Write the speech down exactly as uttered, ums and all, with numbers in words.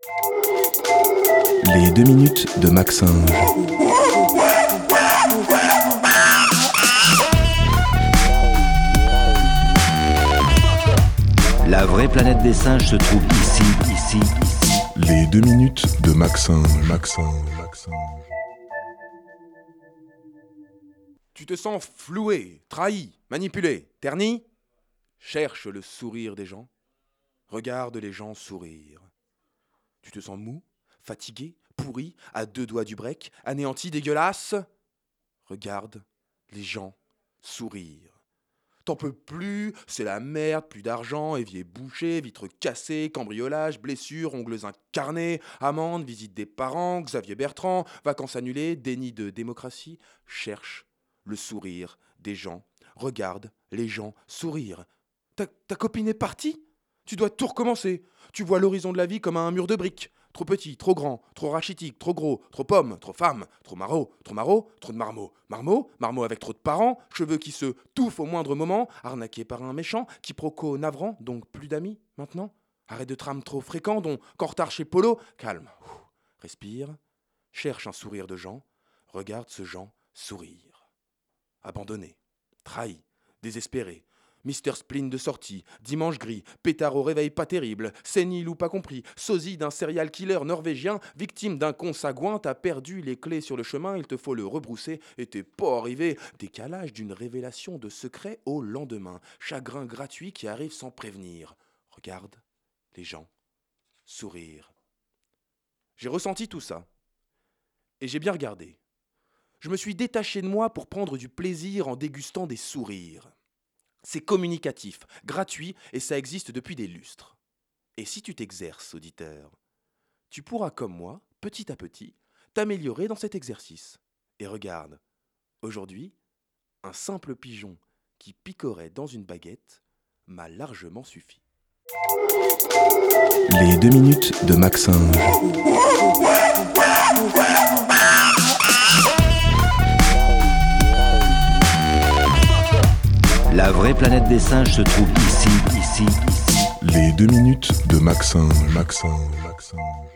Les deux minutes de Maxime. La vraie planète des singes se trouve ici, ici, ici. Les deux minutes de Maxime, Maxime, Maxime. Tu te sens floué, trahi, manipulé, terni ? Cherche le sourire des gens. Regarde les gens sourire. Tu te sens mou, fatigué, pourri, à deux doigts du break, anéanti, dégueulasse ? Regarde les gens sourire. T'en peux plus, c'est la merde, plus d'argent, évier bouché, vitres cassées, cambriolage, blessures, ongles incarnés, amende, visite des parents, Xavier Bertrand, vacances annulées, déni de démocratie. Cherche le sourire des gens. Regarde les gens sourire. Ta, ta copine est partie ? Tu dois tout recommencer. Tu vois l'horizon de la vie comme un mur de briques. Trop petit, trop grand, trop rachitique, trop gros, trop pomme, trop femme, trop maraud, trop maraud, trop de marmot. Marmot, marmot avec trop de parents, cheveux qui se touffent au moindre moment, arnaqué par un méchant, quiproquo navrant, donc plus d'amis maintenant. Arrêt de tram trop fréquent, donc qu'en retard chez Polo. Calme, respire, cherche un sourire de Jean, regarde ce Jean sourire. Abandonné, trahi, désespéré. Mister Spleen de sortie, dimanche gris, pétard au réveil pas terrible, sénile ou pas compris, sosie d'un serial killer norvégien, victime d'un con sagouin, t'as perdu les clés sur le chemin, il te faut le rebrousser et t'es pas arrivé. Décalage d'une révélation de secret au lendemain, chagrin gratuit qui arrive sans prévenir. Regarde les gens sourire. J'ai ressenti tout ça et j'ai bien regardé. Je me suis détaché de moi pour prendre du plaisir en dégustant des sourires. C'est communicatif, gratuit et ça existe depuis des lustres. Et si tu t'exerces, auditeur, tu pourras comme moi, petit à petit, t'améliorer dans cet exercice. Et regarde, aujourd'hui, un simple pigeon qui picorait dans une baguette m'a largement suffi. Les deux minutes de Maxime. La vraie planète des singes se trouve ici, ici, ici. Les deux minutes de Maxime, Maxime, Maxime.